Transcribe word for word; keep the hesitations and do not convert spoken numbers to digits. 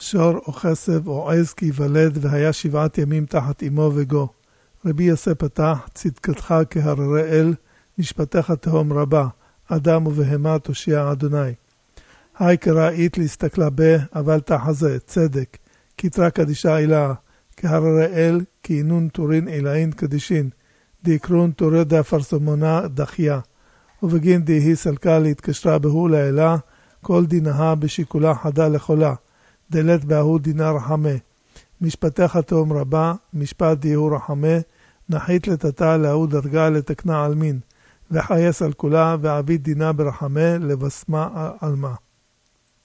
שור או חסב או עז כי יוולד, והיה שבעת ימים תחת אמו וגו. רבי יוסי פתח, צדקתך כהררי אל, משפטך תהום רבה, אדם ובהמה תושיע אדוני. היי קראית להסתכלה בה, אבל תחזה, צדק, כתרה קדישה אלה, כהררי אל, כי אינון תורין אלאין קדישין, דיקרון תורי דפרסמונה דחיה, ובגין דיהי סלקה להתקשרה בהו לאלה, כל דינהה בשיקולה חדה לחולה, דלת בהוא דינה רחמה. משפטך תהום רבה, משפט דיהו רחמה, נחית לתתה להוא דרגה לתקנה על מין, וחייס על כולה, ועביד דינה ברחמה לבשמה על מה.